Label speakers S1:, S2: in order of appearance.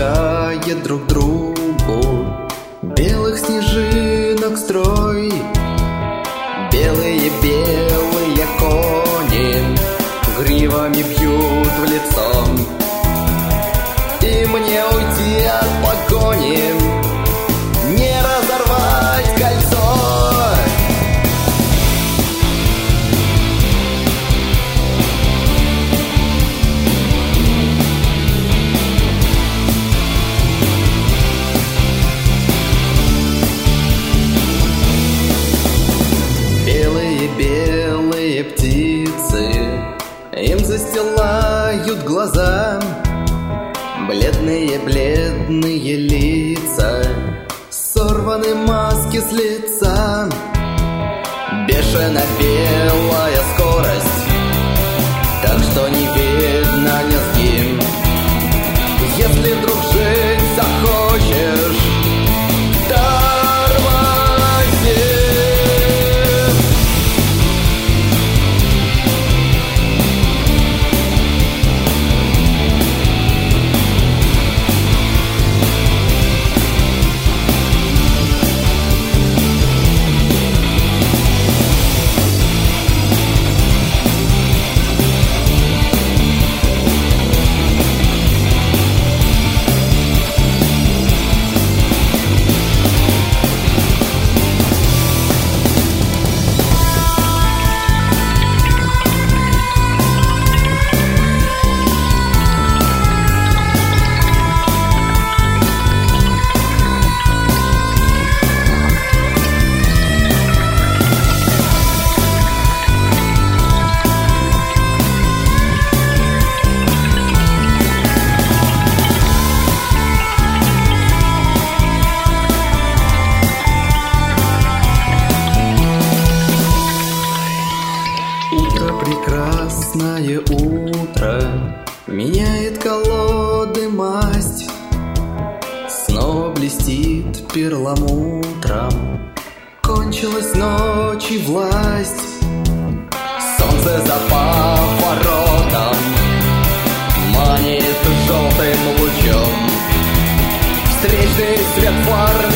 S1: помогает друг другу. Белых снежинок строй, белые кони гривами бьют в лицо. И мне уйти от погони, не разорвать кольцо. Белые птицы им застилают глаза, бледные лица, сорваны маски с лица. Бешено белая скорость, так что не видно низги. Если вдруг жить захочешь, прекрасное утро меняет колоды масть. Снова блестит перламутром, кончилась ночь и власть. Солнце за поворотом манит желтым лучом, встречный свет фар